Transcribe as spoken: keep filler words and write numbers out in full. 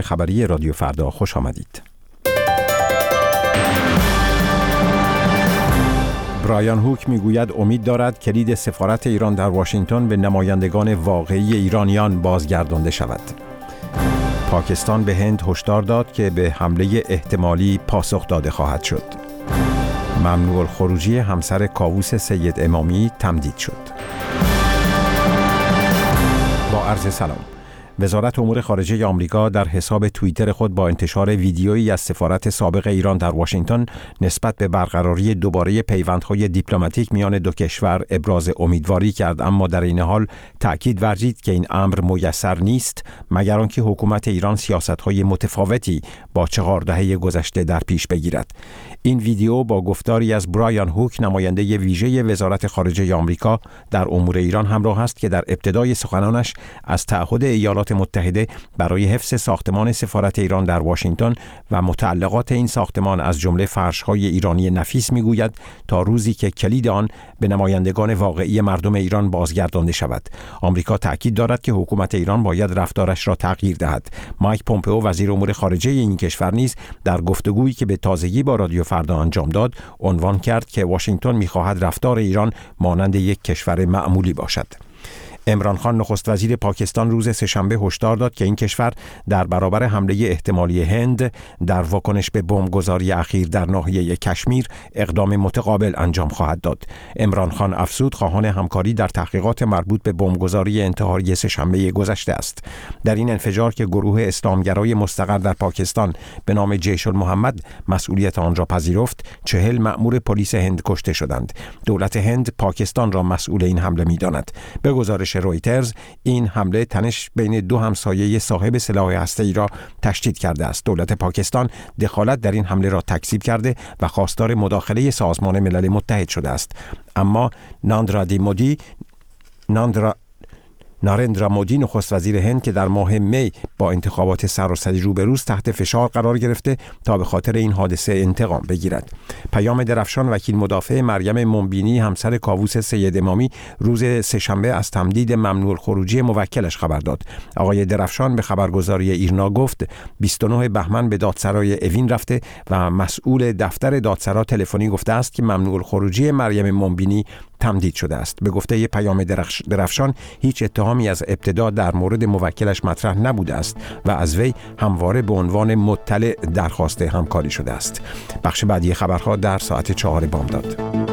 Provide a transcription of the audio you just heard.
خبری رادیو فردا خوش آمدید. برایان هوک میگوید امید دارد کلید سفارت ایران در واشنگتن به نمایندگان واقعی ایرانیان بازگردانده شود. پاکستان به هند هشدار داد که به حمله احتمالی پاسخ داده خواهد شد. ممنوع الخروجی همسر کاووس سید امامی تمدید شد. با عرض سلام. وزارت امور خارجه آمریکا در حساب توییتر خود با انتشار ویدیویی از سفارت سابق ایران در واشنگتن نسبت به برقراری دوباره پیوندهای دیپلماتیک میان دو کشور ابراز امیدواری کرد، اما در این حال تأکید ورزید که این امر میسر نیست مگر آنکه حکومت ایران سیاست‌های متفاوتی با چهار دهه گذشته در پیش بگیرد. این ویدیو با گفتاری از برایان هوک، نماینده ویژه وزارت خارجه آمریکا در امور ایران، همراه است که در ابتدای سخنانش از تعهد ایالات متحده برای حفظ ساختمان سفارت ایران در واشنگتن و متعلقات این ساختمان از جمله فرش‌های ایرانی نفیس میگوید تا روزی که کلید آن به نمایندگان واقعی مردم ایران بازگردانده شود. آمریکا تأکید دارد که حکومت ایران باید رفتارش را تغییر دهد. مایک پومپئو، وزیر امور خارجه این کشور، نیز در گفتگویی که به تازگی با رادیو فردا انجام داد عنوان کرد که واشنگتن می‌خواهد رفتار ایران مانند یک کشور معمولی باشد. عمران خان، نخست وزیر پاکستان، روز سه‌شنبه هشدار داد که این کشور در برابر حمله احتمالی هند در واکنش به بمبگذاری اخیر در ناحیه کشمیر اقدام متقابل انجام خواهد داد. عمران خان افزود خواهان همکاری در تحقیقات مربوط به بمبگذاری انتحاری سه‌شنبه گذشته است. در این انفجار که گروه اسلامگرای مستقر در پاکستان به نام جیش المحمد مسئولیت آن را پذیرفت، چهل مأمور پلیس هند کشته شدند. دولت هند پاکستان را مسئول این حمله می‌داند. به گزارش رویترز، این حمله تنش بین دو همسایه صاحب سلاح هسته‌ای را تشدید کرده است. دولت پاکستان دخالت در این حمله را تکذیب کرده و خواستار مداخله سازمان ملل متحد شده است. اما ناندرا مودی ناندرا نارندرا مودی، نخست وزیر هند که در ماه می با انتخابات سراسری روبروست، تحت فشار قرار گرفته تا به خاطر این حادثه انتقام بگیرد. پیام درفشان، وکیل مدافع مریم منبینی، همسر کاووس سید امامی، روز سه‌شنبه از تمدید ممنوع الخروجی موکلش خبر داد. آقای درفشان به خبرگزاری ایرنا گفت بیست و نه بهمن به دادسرای اوین رفته و مسئول دفتر دادسرا تلفنی گفته است که ممنوع الخروجی مریم منبینی تمدید شده است. به گفته پیام درفشان، هیچ اتهامی از ابتدا در مورد موکلش مطرح نبوده است و از وی همواره به عنوان مطلع درخواست همکاری شده است. بخش بعدی خبرها در ساعت چهار بامداد.